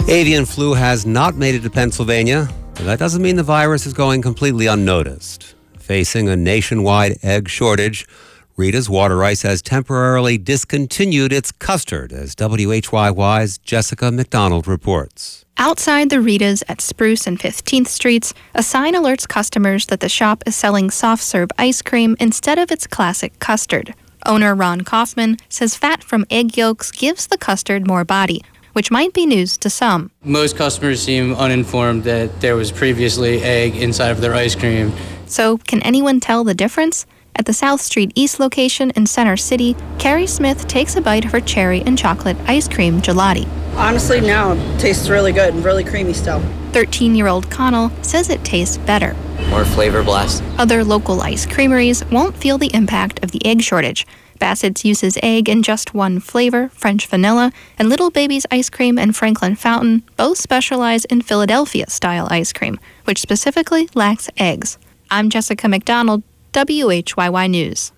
Avian flu has not made it to Pennsylvania, but that doesn't mean the virus is going completely unnoticed. Facing a nationwide egg shortage, Rita's Water Ice has temporarily discontinued its custard, as WHYY's Jessica McDonald reports. Outside the Rita's at Spruce and 15th Streets, a sign alerts customers that the shop is selling soft-serve ice cream instead of its classic custard. Owner Ron Kaufman says fat from egg yolks gives the custard more body, which might be news to some. Most customers seem uninformed that there was previously egg inside of their ice cream. So, can anyone tell the difference? At the South Street East location in Center City, Carrie Smith takes a bite of her cherry and chocolate ice cream gelati. Honestly, now it tastes really good and really creamy still. 13-year-old Connell says it tastes better. More flavor blast. Other local ice creameries won't feel the impact of the egg shortage. Bassett's uses egg in just one flavor, French vanilla, and Little Baby's Ice Cream and Franklin Fountain both specialize in Philadelphia-style ice cream, which specifically lacks eggs. I'm Jessica McDonald, WHYY News.